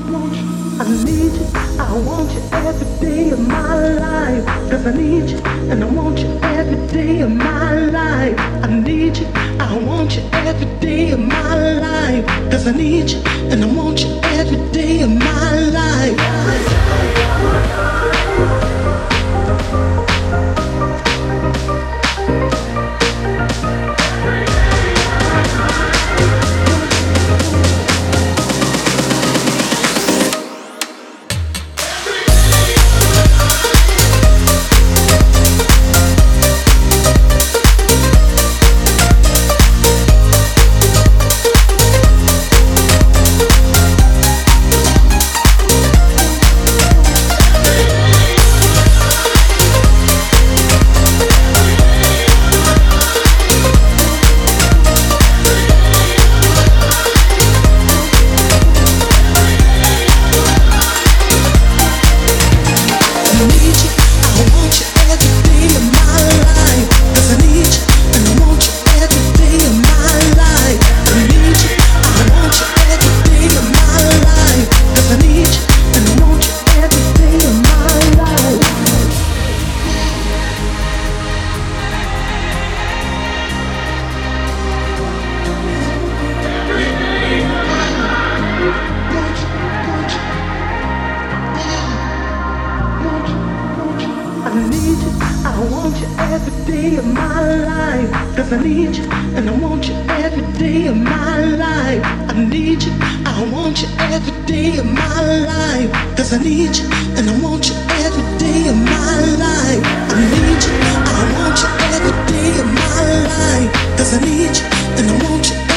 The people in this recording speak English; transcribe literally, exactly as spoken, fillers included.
want you, I need you, I want you every day of my life. Cause I need you, and I want you every day of my life. I need you, I want you every day of my life. Cause I need you, and I want you every day of my life. I need you, I want you every day of my life. Cause I need you, and I want you every day of my life. I need you, I want you every day of my life. Cause I need you, and I want you every day of my life. I need you, I want you every day of my life. Cause I need you, and I want you